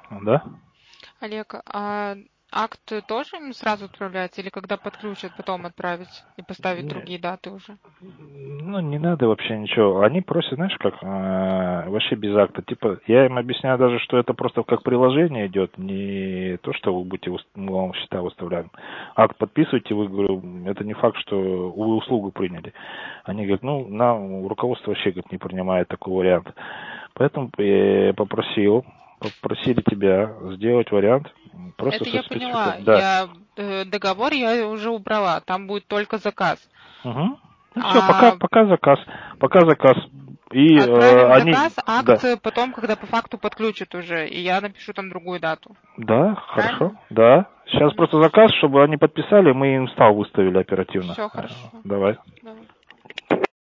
Да? Олег, а акт тоже им сразу отправляется или когда подключат, потом отправить и поставить Не, другие даты уже? ну, не надо вообще ничего. Они просят, знаешь, как вообще без акта. Типа, я им объясняю даже, что это просто как приложение идет, не то, что вы будете мы вам счета выставляем. Акт подписываете, вы, говорю, это не факт, что вы услугу приняли. Они говорят, ну, нам руководство вообще, говорит, не принимает такой вариант. Поэтому я попросили тебя сделать вариант просто Это со я поняла. спецификацией. Да. Договор я уже убрала. Там будет только заказ. Угу. Ну все, пока, А пока заказ. Пока заказ. И отправим они, заказ, акт да, потом, когда по факту подключат уже, и я напишу там другую дату. да, хорошо, Правильно? да. Сейчас Ну, просто заказ, чтобы они подписали, мы им стал выставили оперативно. все хорошо. Давай. Давай.